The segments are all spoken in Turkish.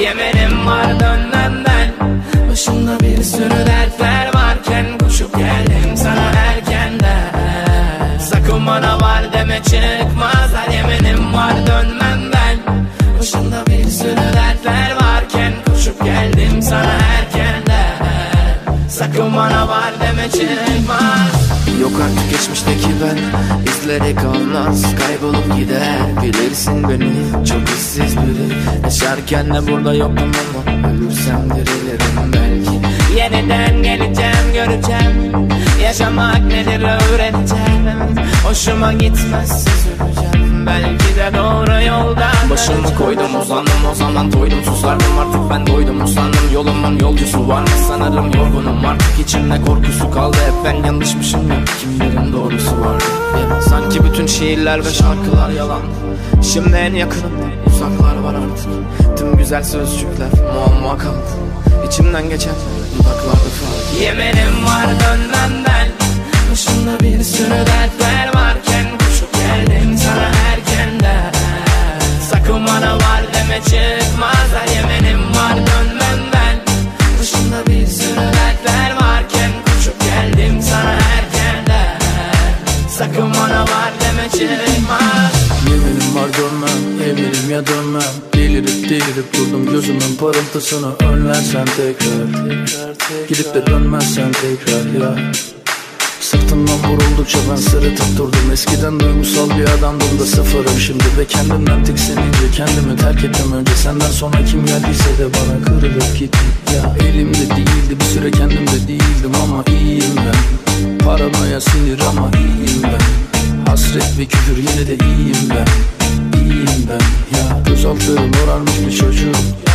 Yemenim var dönmem ben. Başımda bir sürü dertler varken koşup geldim sana erkenden. Sakın bana var deme çıkmaz, her yemenim var dönmem ben. Başımda bir sürü dertler varken koşup geldim sana erkenden. Sakın bana var deme çıkmaz. Yok artık geçmişteki ben, izleri kalmaz, kaybolup gider. Bilirsin beni, çok işsiz biri. Yaşarken de burada yokum ama ölürsem dirilirim belki. Yeniden geleceğim, göreceğim. Yaşamak nedir öğreneceğim. Hoşuma gitmezse süreceğim, belki de doğru yoldan. Başımı koydum uzandım, o zaman doydum susardım. Artık ben doydum usandım, yolumun yolcusu varmış sanırım. Yorgunum artık, içimde korkusu kaldı. Hep ben yanlışmışım ya, kimlerin doğrusu vardı ya. Sanki bütün şiirler ve şarkılar yalan. Şimdi en yakınım, uzaklar var artık. Tüm güzel sözcükler muamma kaldı. İçimden geçen dudaklarda fark. Yemenim var dönmem ben. Başımda bir sürü dertler varken koşup geldim sana erkenden. Sakın bana var deme çıkmaz, her yemenim var dönmem ben. Başımda bir sürü dertler varken koşup geldim sana erkenden. Sakın bana var deme çıkmaz. Yeminim var dönmem, eminim ya dönmem. Delirip durdum, gözümün parıltısını önlersen tekrar. Gidip de dönmezsen tekrar ya. Sırtımdan vuruldukça ben sırıtıp durdum. Eskiden duygusal bir adamdım da sıfırım şimdi. Ve kendimden tiksenince kendimi terk ettim önce. Senden sonra kim geldiyse de bana kırılıp gitti ya. Elimde değildi bir süre, kendimde değildim ama iyiyim ben. Paranoya sinir ama iyiyim ben. Hasret ve küfür yine de iyiyim ben. İyiyim ben ya. Gözaltlarım morarmış bir çocuğum.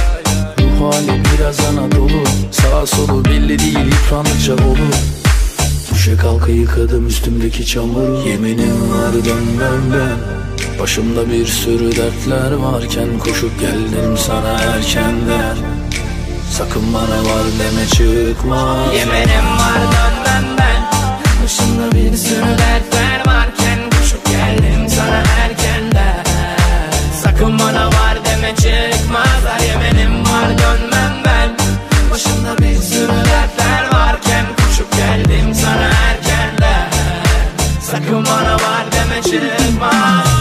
Ruh hali biraz Anadolu. Sağa solu belli değil, yıprandıkça olur. Düşe kalka yıkadım üstümdeki çamur. Yeminim var dönmem ben. Başımda bir sürü dertler varken koşup geldim sana erkenden. Sakın bana var deme çıkmaz. Yemenim var dönmem ben. Başımda bir sürü dertler varken koşup geldim sana erkenden. Sakın bana var deme çıkmaz, her yemenim var dönmem ben. Başımda bir sürü dertler varken koşup geldim sana erkenden. Sakın bana var deme çıkmaz.